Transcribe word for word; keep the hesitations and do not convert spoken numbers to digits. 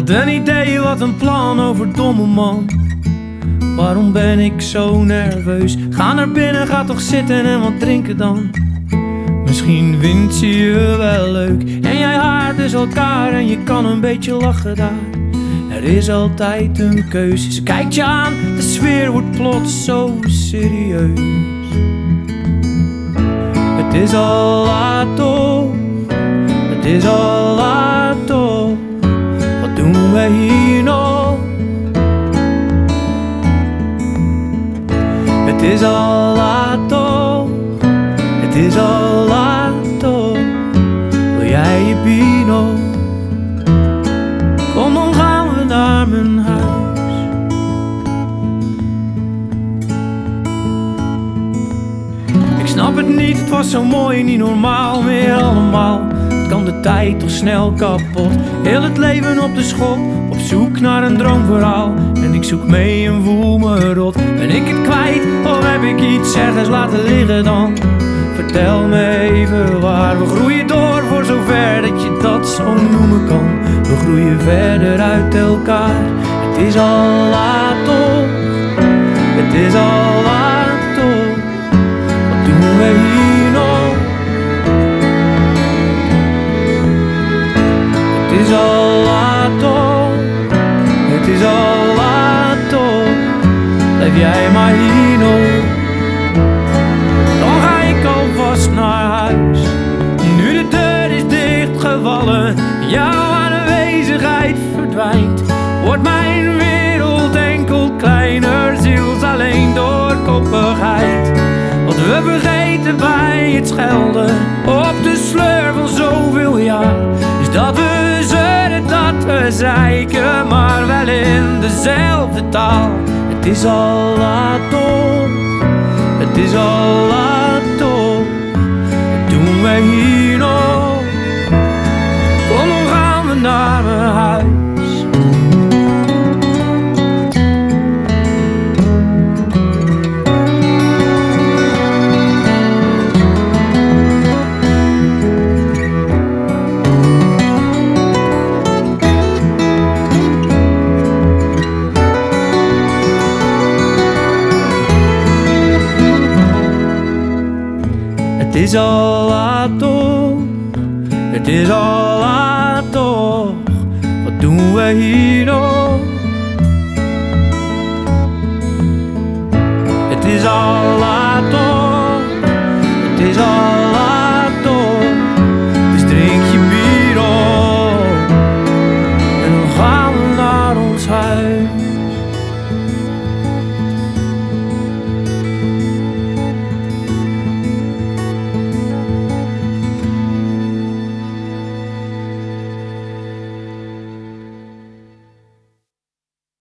Wat een idee, wat een plan, overdomme man. Waarom ben ik zo nerveus? Ga naar binnen, ga toch zitten en wat drinken dan. Misschien vindt ze je wel leuk en jij haart dus elkaar en je kan een beetje lachen daar. Er is altijd een keus. Ze kijkt je aan, de sfeer wordt plots zo serieus. Het is al laat toch, het is al laat toch. Wat doen wij hier nog? Het is al laat toch, het is al laat toch. Wil jij je bier nog? Kom dan gaan we naar mijn huis. Ik snap het niet, het was zo mooi, niet normaal meer allemaal. Het kan de tijd toch snel kapot. Heel het leven op de schop, op zoek naar een droomverhaal. En ik zoek mee en voel me rot. Ben ik het kwijt of heb ik iets ergens laten liggen dan? Vertel me even waar. We groeien door voor zover dat je dat zo noemen kan. We groeien verder uit elkaar. Het is al laat toch, het is al laat toch. Wat doen we hier nog? Het is al laat toch, het is al laat toch. Blijf jij maar hier nog. Dan ga ik alvast naar huis. Nu de deur is dichtgevallen, jouw aanwezigheid verdwijnt. Wordt mijn wereld enkel kleiner, ziels alleen door koppigheid. Wat we vergeten bij het schelden op de sleur van zoveel jaar, is dat we zeuren, dat we zeiken, maar wel in dezelfde taal. Het is al laat toch, het is al laat toch. Wat doen wij hier nog? Kom dan gaan we naar mijn huis. Het is al laat toch, het is al laat toch. Wat doen we hier nog?